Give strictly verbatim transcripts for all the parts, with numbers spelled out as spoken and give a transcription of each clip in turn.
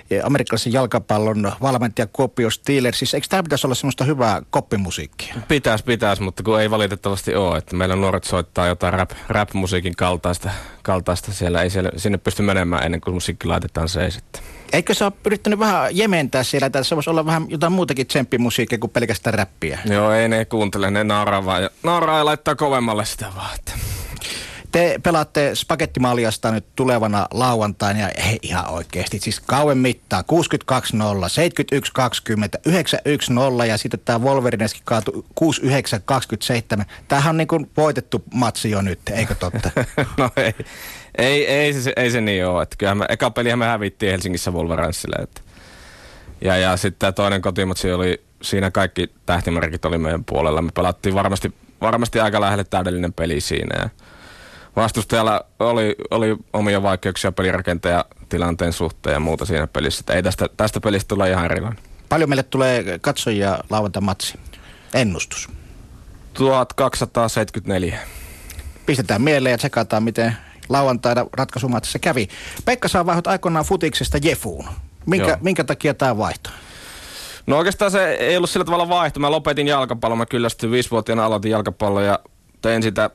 amerikkalaisen jalkapallon valmentaja Kuopio Steelersissa. Eikö tämä pitäisi olla semmoista hyvää koppimusiikkia? Pitäisi, pitäisi, mutta kun ei valitettavasti ole. Että meillä nuoret soittaa jotain rap, rap-musiikin kaltaista, kaltaista siellä. Ei siellä, sinne pysty menemään ennen kuin musiikki laitetaan seis sitten. Eikö sä ole yrittänyt vähän jementää siellä? Tässä voisi olla vähän jotain muutakin tsemppimusiikkia kuin pelkästään räppiä. Joo, ei ne kuuntele, ne nauraa vaan. Ja nauraa ja laittaa kovemmalle sitä vaan. Että. Te pelaatte Spagettimaljasta nyt tulevana lauantaina ja hei, ihan oikeasti. Siis kauan mittaa. kuusikymmentäkaksi nolla, seitsemänkymmentäyksi kaksikymmentä, yhdeksänkymmentäyksi nolla ja sitten tämä Wolverineski kaatui kuusikymmentäyhdeksän kaksikymmentäseitsemän. Tämähän on niin kuin voitettu matsi jo nyt, eikö totta? No ei. Ei, ei, se, ei se niin ole. Että kyllähän me, eka pelihän me hävittiin Helsingissä Wolverinesille. Että. Ja, ja sitten tämä toinen kotimatsi oli, siinä kaikki tähtimerkit oli meidän puolella. Me pelattiin varmasti, varmasti aika lähelle täydellinen peli siinä. Ja vastustajalla oli, oli omia vaikeuksia pelirakentajan tilanteen suhteen ja muuta siinä pelissä. Että ei tästä, tästä pelistä tule ihan erilainen. Paljon meille tulee katsojia lauantai-matsi? Ennustus. tuhatkaksisataaseitsemänkymmentäneljä. Pistetään mieleen ja tsekataan, miten lauantaina ratkaisumatsissa kävi. Pekka, sä vaihdot aikoinaan futiksesta Jefuun. Minkä, minkä takia tämä vaihto? No oikeastaan se ei ollut sillä tavalla vaihto. Mä lopetin jalkapallon. Mä kyllästyin viisivuotiaana aloitin jalkapallon ja tein sitä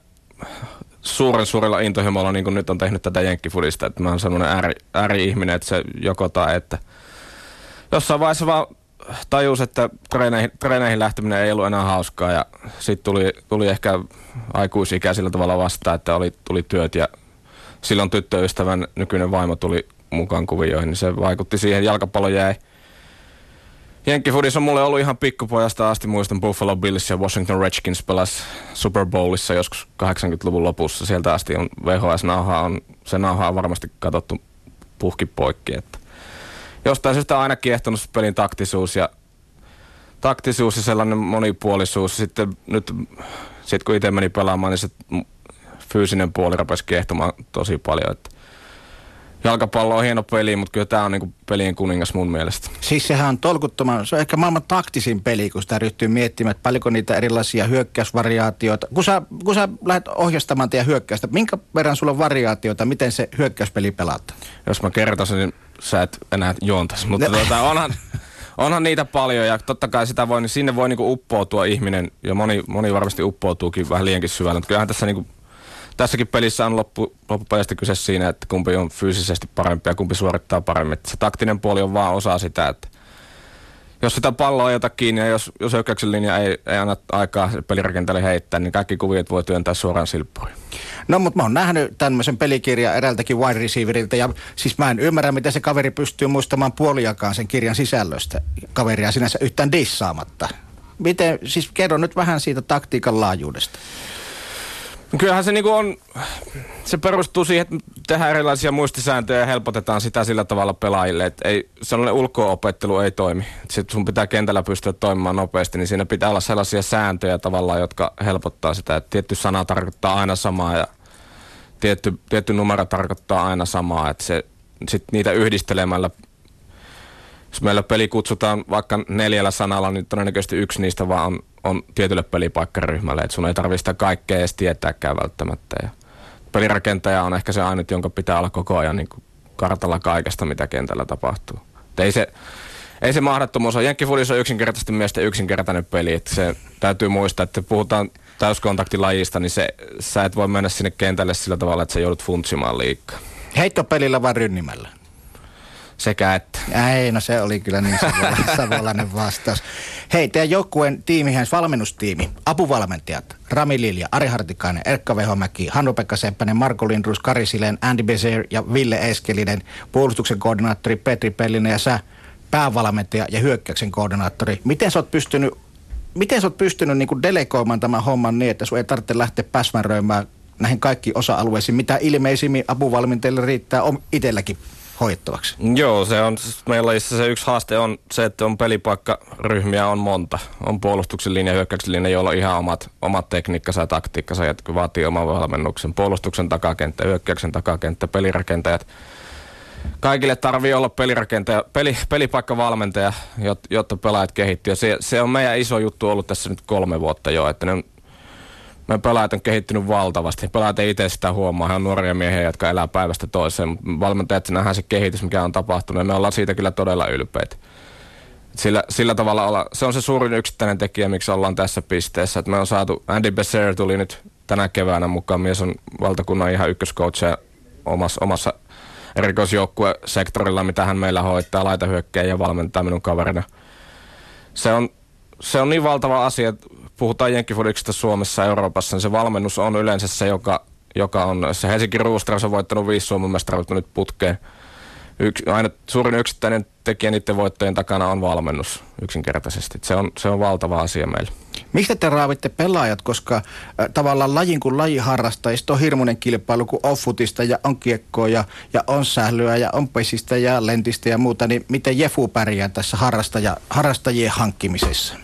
suuren suurella intohimolla, niin kuin nyt on tehnyt tätä jenkkifudista. Että mä oon semmoinen ääri, ääri-ihminen, että se joko tai että. Jossain vaiheessa vaan tajus, että treeneihin, treeneihin lähteminen ei ollut enää hauskaa ja sitten tuli, tuli ehkä aikuisikä sillä tavalla vastaan, että oli, tuli työt ja silloin tyttöystävän nykyinen vaimo tuli mukaan kuvioihin, niin se vaikutti siihen. Jalkapallo jäi. Jenkkifudis on mulle ollut ihan pikkupojasta asti. Muistan Buffalo Bills ja Washington Redskins pelas Super Bowlissa joskus kahdeksankymmentäluvun lopussa. Sieltä asti on V H S-nauha, on, se nauha on varmasti katsottu puhki poikki. Että jostain syystä on aina kiehtonut pelin taktisuus ja, taktisuus ja sellainen monipuolisuus. Sitten nyt sit kun itse meni pelaamaan, niin se fyysinen puoli rupesi kiehtomaan tosi paljon. Että jalkapallo on hieno peli, mutta kyllä tämä on niinku pelien kuningas mun mielestä. Siis sehän on tolkuttoman, se on ehkä maailman taktisin peli, kun sitä ryhtyy miettimään, että paljonko niitä erilaisia hyökkäysvariaatioita. Kun sä, kun sä lähdet ohjastamaan teidän hyökkäystä, minkä verran sulla on variaatioita, miten se hyökkäyspeli pelataan? Jos mä kertoisin, niin sä et enää juontaisi, mutta tuota, onhan, onhan niitä paljon ja totta kai sitä voi, niin sinne voi niinku uppoutua ihminen ja moni, moni varmasti uppoutuukin vähän liiankin syvällä, mutta kyllähän tässä niinku tässäkin pelissä on loppu, loppupelistä kyse siinä, että kumpi on fyysisesti parempi ja kumpi suorittaa paremmin. Että se taktinen puoli on vaan osa sitä, että jos sitä palloa ei ota kiinni ja jos, jos hyökkäyksen linja ei, ei anna aikaa pelirakentajalle heittää, niin kaikki kuviot voi työntää suoraan silppuriin. No, mutta mä oon nähnyt tämmöisen pelikirjan eräältäkin wide receiveriltä ja siis mä en ymmärrä, miten se kaveri pystyy muistamaan puoliakaan sen kirjan sisällöstä kaveria sinänsä yhtään dissaamatta. Miten, siis kerro nyt vähän siitä taktiikan laajuudesta. Kyllähän se niinku on, se perustuu siihen, että tehdään erilaisia muistisääntöjä ja helpotetaan sitä sillä tavalla pelaajille, että ei, sellainen ulko-opettelu ei toimi. Sitten sun pitää kentällä pystyä toimimaan nopeasti, niin siinä pitää olla sellaisia sääntöjä tavallaan, jotka helpottaa sitä, että tietty sana tarkoittaa aina samaa ja tietty, tietty numero tarkoittaa aina samaa, että se sitten niitä yhdistelemällä, jos meillä peli kutsutaan vaikka neljällä sanalla, niin todennäköisesti yksi niistä vaan on on tietylle pelipaikkaryhmälle, että sun ei tarvitse sitä kaikkea edes tietääkään välttämättä. Ja pelirakentaja on ehkä se ainut, jonka pitää olla koko ajan niin kuin kartalla kaikesta, mitä kentällä tapahtuu. Ei se, ei se mahdottomuus ole. Jenkkifudis on yksinkertaisesti miesten yksinkertainen peli, että se täytyy muistaa, että puhutaan täyskontaktilajista, niin se, sä et voi mennä sinne kentälle sillä tavalla, että sä joudut funtsimaan liikaa. Heittopelillä vai rynnimällä? Sekä että. Ei, no se oli kyllä niin savolainen vastaus. Hei, teidän joukkueen tiimihän, valmennustiimi, apuvalmentajat, Rami Lilja, Ari Hartikainen, Erkka Vehomäki, Hannu-Pekka Seppänen, Marko Lindrus, Kari Silén, Andy Bezer ja Ville Eskelinen, puolustuksen koordinaattori Petri Pellinen ja sä, päävalmentaja ja hyökkäyksen koordinaattori. Miten sä oot pystynyt, miten sä oot pystynyt niin kuin delegoimaan tämän homman niin, että sun ei tarvitse lähteä päsmäröimään näihin kaikkiin osa-alueisiin, mitä ilmeisimmin apuvalmentajille riittää itselläkin hoidettavaksi? Joo, se on, meillä se yksi haaste on se, että on pelipaikkaryhmiä on monta. On puolustuksen linja, hyökkäyksen linja, joilla on ihan omat, omat tekniikkansa ja taktiikkansa, jotka vaatii oman valmennuksen. Puolustuksen takakenttä, hyökkäyksen takakenttä, pelirakentajat. Kaikille tarvii olla pelirakentaja, peli, pelipaikkavalmentaja, jotta pelaajat kehittyy. Se, se on meidän iso juttu ollut tässä nyt kolme vuotta jo, että ne on meidän pelaajat on kehittynyt valtavasti. Pelaajat ei itse sitä huomaa. He on nuoria miehiä, jotka elää päivästä toiseen. Mutta valmentajat nähdään se kehitys, mikä on tapahtunut. Ja me ollaan siitä kyllä todella ylpeitä. Sillä, sillä tavalla olla, se on se suurin yksittäinen tekijä, miksi ollaan tässä pisteessä. Että me on saatu, Andy Besser tuli nyt tänä keväänä mukaan. Mies on valtakunnan ihan ykköskoutseja omassa, omassa erikoisjoukkuesektorilla, mitä hän meillä hoitaa, laitahyökkääjä ja valmentaa minun kaverina. Se on, se on niin valtava asia, että puhutaan jenkkifudiksesta Suomessa ja Euroopassa, niin se valmennus on yleensä se, joka, joka on, se Helsinki Roosters on voittanut viisi Suomen mestaruutta nyt putkeen. Yks, aina suurin yksittäinen tekijä niiden voittojen takana on valmennus yksinkertaisesti. Se on, se on valtava asia meillä. Mistä te raavitte pelaajat, koska äh, tavallaan lajin kuin lajiharrastajista on hirmuinen kilpailu, kun on futista ja on kiekkoa ja, ja on sählyä ja on pesistä ja lentistä ja muuta, niin miten Jefu pärjää tässä harrastaja, harrastajien hankkimisessa?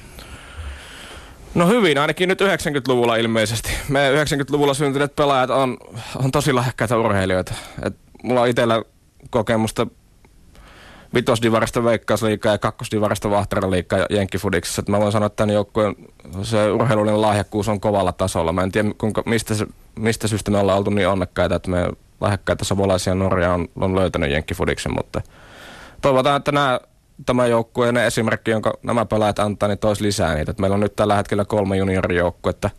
No hyvin, ainakin nyt yhdeksänkymmentäluvulla ilmeisesti. Me yhdeksänkymmentäluvulla syntyneet pelaajat on, on tosi lahjakkaita urheilijoita. Et mulla on itsellä kokemusta vitosdivarista Veikkausliigaa ja kakkosdivarista Vahteraliigaa jenkkifudiksessa. Mä voin sanoa, että tämän joukkueen se urheilullinen lahjakkuus on kovalla tasolla. Mä en tiedä, kuinka, mistä, se, mistä syystä me ollaan oltu niin onnekkaita, että me lahjakkaita savolaisia Norja on, on löytänyt jenkkifudiksen, mutta toivotaan, että nämä, tämä joukkue ja ne esimerkki, jonka nämä pelaajat antaa, niin toisi lisää niitä. Et meillä on nyt tällä hetkellä kolme juniorijoukkuetta,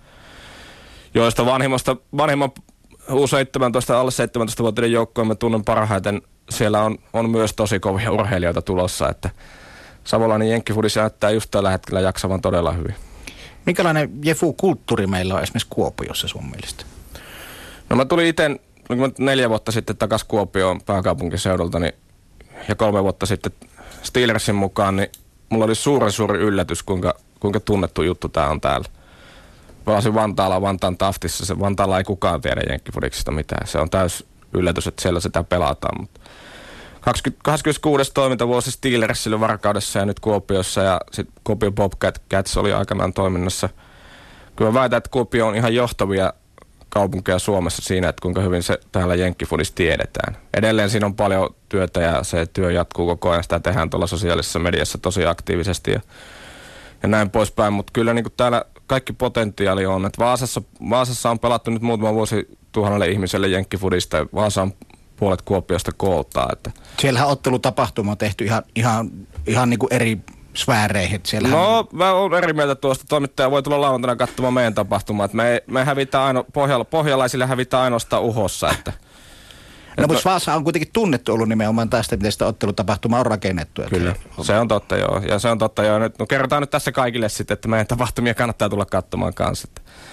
joista vanhimmasta, vanhimman U seitsemäntoista alle seitsemäntoista-vuotiaiden joukkoon me tunnen parhaiten. Siellä on, on myös tosi kovia urheilijoita tulossa, että savolainen jenkkifudis näyttää just tällä hetkellä jaksavan todella hyvin. Minkälainen Jefu-kulttuuri meillä on esimerkiksi Kuopiossa sun mielestä? No mä tulin itse neljä vuotta sitten takaisin Kuopioon pääkaupunkiseudulta niin, ja kolme vuotta sitten Steelersin mukaan, niin mulla oli suuren suuri yllätys, kuinka, kuinka tunnettu juttu tää on täällä. Pelasin Vantaalla, Vantaan Taftissa. Se Vantaalla ei kukaan tiedä jenkkifudiksesta mitään. Se on täys yllätys, että siellä sitä pelataan. Mutta kahdeskymmeneskuudes toimintavuosi Steelersille Varkaudessa ja nyt Kuopiossa ja sitten Kuopio Bobcats oli aikanaan toiminnassa. Kyllä mä väitän, että Kuopio on ihan johtavia kaupunkeja Suomessa siinä, että kuinka hyvin se täällä jenkkifudis tiedetään. Edelleen siinä on paljon työtä ja se työ jatkuu koko ajan. Sitä tehdään tuolla sosiaalisessa mediassa tosi aktiivisesti ja, ja näin poispäin. Mutta kyllä niin kuin täällä kaikki potentiaali on. Että Vaasassa, Vaasassa on pelattu nyt muutama vuosi tuhannelle ihmiselle jenkkifudista. Vaasa on puolet Kuopiosta kooltaa. Että siellähän ottelutapahtuma on tehty ihan, ihan, ihan niin kuin eri sfääreihin. Siellähän no, mä oon eri mieltä tuosta. Toimittaja voi tulla lauantaina katsomaan meidän tapahtumaa. Että me, me hävitään aino, pohjala, pohjalaisille hävitään ainoastaan Uhossa. Että no, mutta Vaasa on kuitenkin tunnettu ollut nimenomaan tästä, miten sitä ottelutapahtumaa on rakennettu. Kyllä, se on totta joo. Ja se on totta joo. Nyt, no, kerrotaan nyt tässä kaikille sitten, että meidän tapahtumia kannattaa tulla katsomaan kanssa.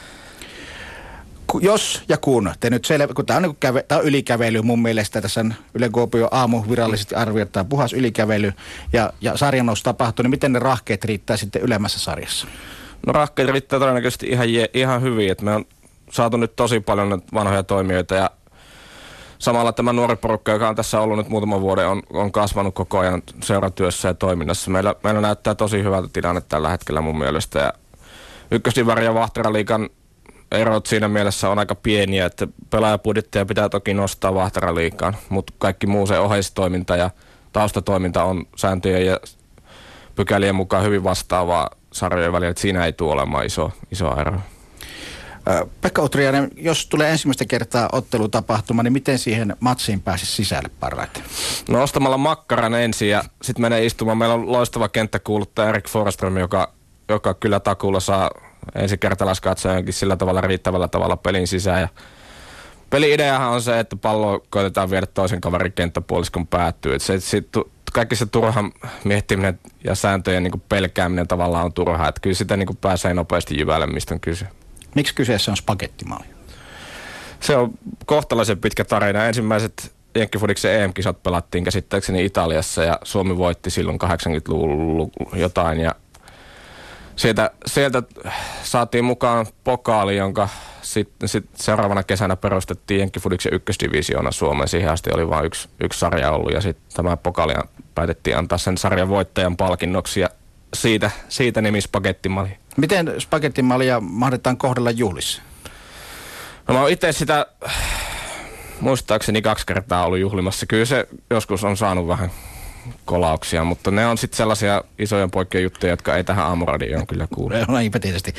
Jos ja kun te nyt selvä, kun tämä on, niin käve, tämä on ylikävely mun mielestä, tässä on Yle Kuopio aamu virallisesti arvioittaa puhas ylikävely ja, ja sarjanous tapahtuu, niin miten ne rahkeet riittää sitten ylemmässä sarjassa? No rahkeet riittää todennäköisesti ihan, ihan hyvin, että me on saatu nyt tosi paljon vanhoja toimijoita ja samalla tämä nuori porukka, joka on tässä ollut nyt muutaman vuoden, on, on kasvanut koko ajan seuratyössä ja toiminnassa. Meillä, meillä näyttää tosi hyvältä tilanne tällä hetkellä mun mielestä. Ja ykkösdivari ja Vahteraliigan erot siinä mielessä on aika pieniä, että pelaajapudjetteja pitää toki nostaa Vahteraliigaan, mutta kaikki muu se oheistoiminta ja taustatoiminta on sääntöjen ja pykälien mukaan hyvin vastaavaa sarjojen välillä, että siinä ei tule olemaan iso, iso ero. Pekka Utriainen, jos tulee ensimmäistä kertaa ottelutapahtuma, niin miten siihen matsiin pääsisi sisälle parhaiten? No ostamalla makkaran ensin ja sitten menee istumaan. Meillä on loistava kenttäkuuluttaja Erik Forström, joka, joka kyllä takuulla saa ensikertalaiskatsojankin sillä tavalla riittävällä tavalla pelin sisään. Ja peli-ideahan on se, että pallo koitetaan viedä toisen kaverin kenttäpuoliskon päättyy. Et se, sit, kaikki se turhan miettiminen ja sääntöjen niin kuin pelkääminen tavallaan on turhaa. Et kyllä sitä niin kuin pääsee nopeasti jyvälle, mistä on kyse. Miksi kyseessä on spagettimalli? Se on kohtalaisen pitkä tarina. Ensimmäiset jenkkifudiksen E M-kisat pelattiin käsittääkseni Italiassa ja Suomi voitti silloin kahdeksankymmentäluvulla jotain. Ja sieltä, sieltä saatiin mukaan pokaali, jonka sitten sit seuraavana kesänä perustettiin jenkkifudiksen ykkösdivisioona Suomeen. Siihen asti oli vain yksi, yksi sarja ollut ja sitten tämä pokaali päätettiin antaa sen sarjan voittajan palkinnoksi ja siitä, siitä nimi spagettimalli. Miten spagettimallia mahdetaan kohdella juhlissa? No mä oon itse sitä muistaakseni kaksi kertaa ollut juhlimassa. Kyllä se joskus on saanut vähän kolauksia, mutta ne on sitten sellaisia isojen poikkeen juttuja, jotka ei tähän aamuradioon kyllä kuulu. No niinpä tietysti.